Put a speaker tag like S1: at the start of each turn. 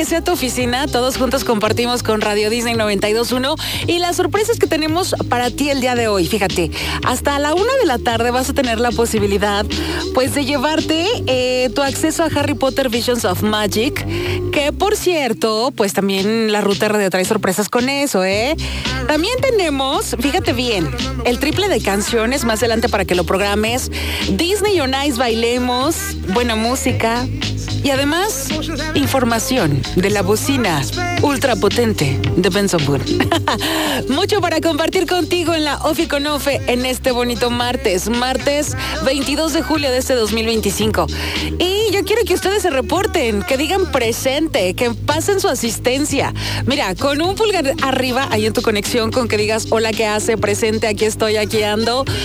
S1: que sea tu oficina, todos juntos compartimos con Radio Disney 92.1 y las sorpresas que tenemos para ti el día de hoy. Fíjate, hasta la 1 de la tarde vas a tener la posibilidad, pues, de llevarte tu acceso a Harry Potter Visions of Magic, que por cierto, pues también la ruta radio trae sorpresas con eso, ¿eh? También tenemos, fíjate bien, el triple de canciones más adelante para que lo programes, Disney on Ice bailemos, buena música y además información de la bocina ultra potente de Benson Boone. Mucho para compartir contigo en la Ofi con Ofe en este bonito martes 22 de julio de este 2025. Y yo quiero que ustedes se reporten, que digan presente, que pasen su asistencia. Mira, con un pulgar arriba ahí en tu conexión, con que digas hola, ¿qué hace? Presente, aquí estoy, aquí ando.